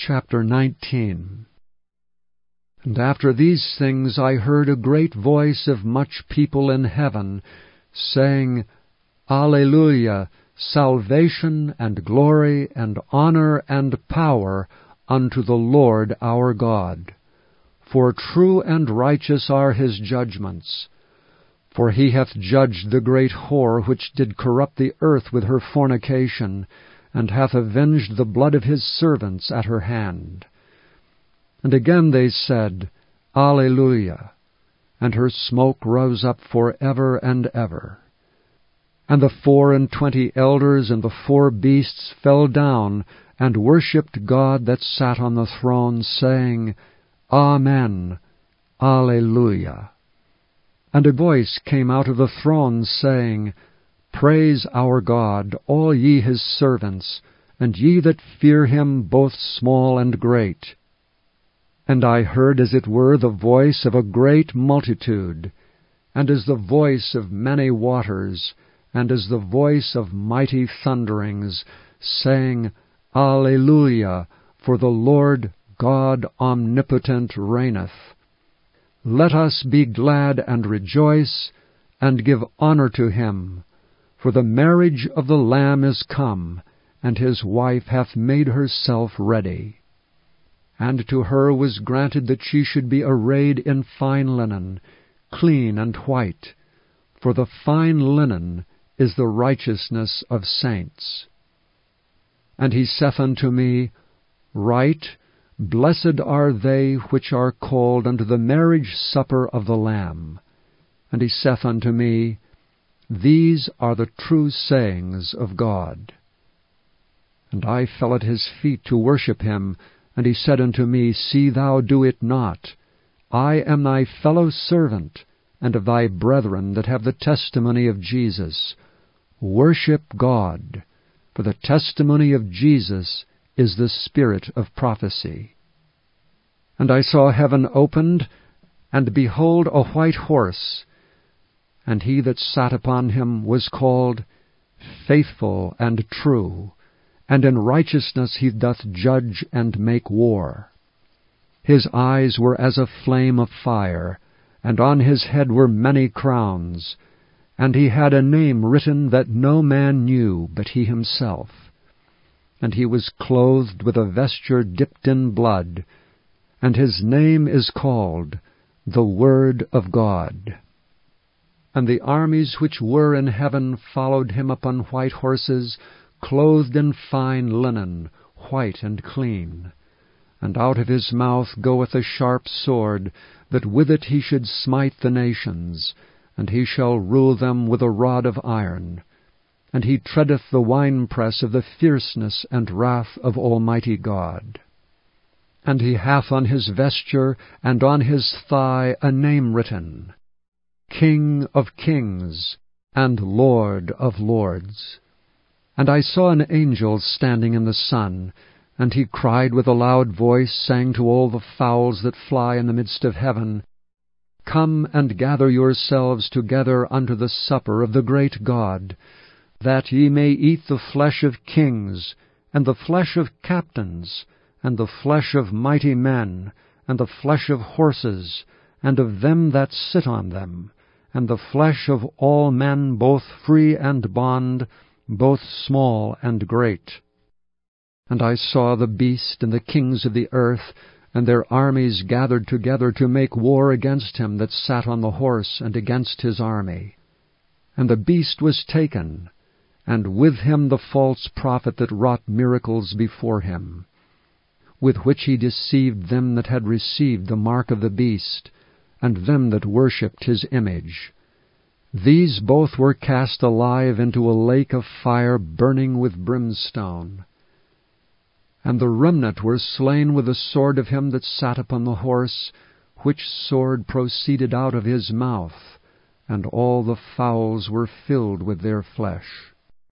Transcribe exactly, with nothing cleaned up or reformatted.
Chapter nineteen. And after these things I heard a great voice of much people in heaven, saying, Alleluia! Salvation and glory and honor and power unto the Lord our God. For true and righteous are his judgments. For he hath judged the great whore which did corrupt the earth with her fornication, and hath avenged the blood of his servants at her hand. And again they said, Alleluia! And her smoke rose up for ever and ever. And the four and twenty elders and the four beasts fell down, and worshipped God that sat on the throne, saying, Amen, Alleluia. And a voice came out of the throne, saying, Praise our God, all ye his servants, and ye that fear him, both small and great. And I heard as it were the voice of a great multitude, and as the voice of many waters, and as the voice of mighty thunderings, saying, Alleluia, for the Lord God omnipotent reigneth. Let us be glad and rejoice, and give honor to him, for the marriage of the Lamb is come, and his wife hath made herself ready. And to her was granted that she should be arrayed in fine linen, clean and white, for the fine linen is the righteousness of saints. And he saith unto me, Write, Blessed are they which are called unto the marriage supper of the Lamb. And he saith unto me, These are the true sayings of God. And I fell at his feet to worship him, and he said unto me, See thou do it not. I am thy fellow servant, and of thy brethren that have the testimony of Jesus. Worship God, for the testimony of Jesus is the spirit of prophecy. And I saw heaven opened, and behold a white horse, and he that sat upon him was called Faithful and True, and in righteousness he doth judge and make war. His eyes were as a flame of fire, and on his head were many crowns, and he had a name written that no man knew but he himself. And he was clothed with a vesture dipped in blood, and his name is called the Word of God. And the armies which were in heaven followed him upon white horses, clothed in fine linen, white and clean. And out of his mouth goeth a sharp sword, that with it he should smite the nations, and he shall rule them with a rod of iron. And he treadeth the winepress of the fierceness and wrath of Almighty God. And he hath on his vesture and on his thigh a name written, King of Kings and Lord of Lords. And I saw an angel standing in the sun, and he cried with a loud voice, saying to all the fowls that fly in the midst of heaven, Come and gather yourselves together unto the supper of the great God, that ye may eat the flesh of kings, and the flesh of captains, and the flesh of mighty men, and the flesh of horses, and of them that sit on them, and the flesh of all men, both free and bond, both small and great. And I saw the beast and the kings of the earth, and their armies gathered together to make war against him that sat on the horse, and against his army. And the beast was taken, and with him the false prophet that wrought miracles before him, with which he deceived them that had received the mark of the beast, and them that worshipped his image. These both were cast alive into a lake of fire burning with brimstone. And the remnant were slain with the sword of him that sat upon the horse, which sword proceeded out of his mouth, and all the fowls were filled with their flesh.